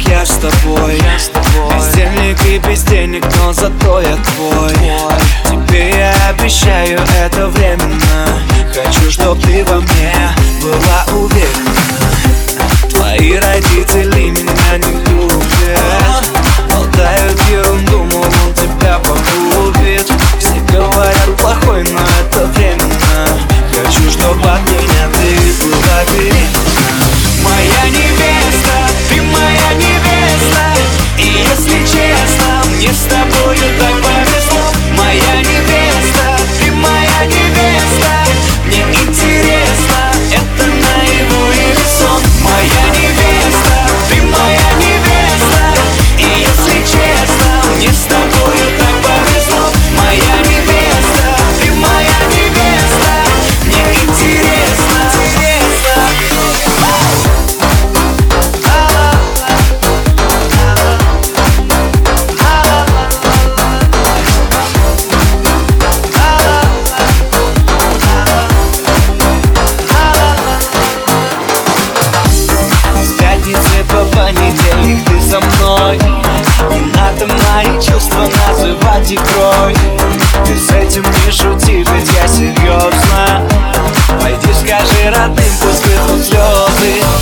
я с тобой. Бездельник и без денег, но зато я твой. Тебе я обещаю, это временно. Хочу, чтоб ты во мне была уверена. Твои родители меня не любят, болтают ерунду, мол, он тебя погубит. Все говорят плохой, но это временно. Хочу, чтоб от меня ты была беременна. Моя невеста, ты моя невеста. И если честно, мне с тобою так повезло. Моя невеста, ты моя невеста. Мне интересно, это наяву или сон. Моя невеста, ты моя невеста. И если честно, мне с тобою так повезло. Моя невеста, ты моя невеста. Мне интересно, по понедельник ты со мной. Не надо мои чувства называть игрой. Ты с этим не шути, ведь я серьезно. Пойди скажи родным, пусть вытрут слезы.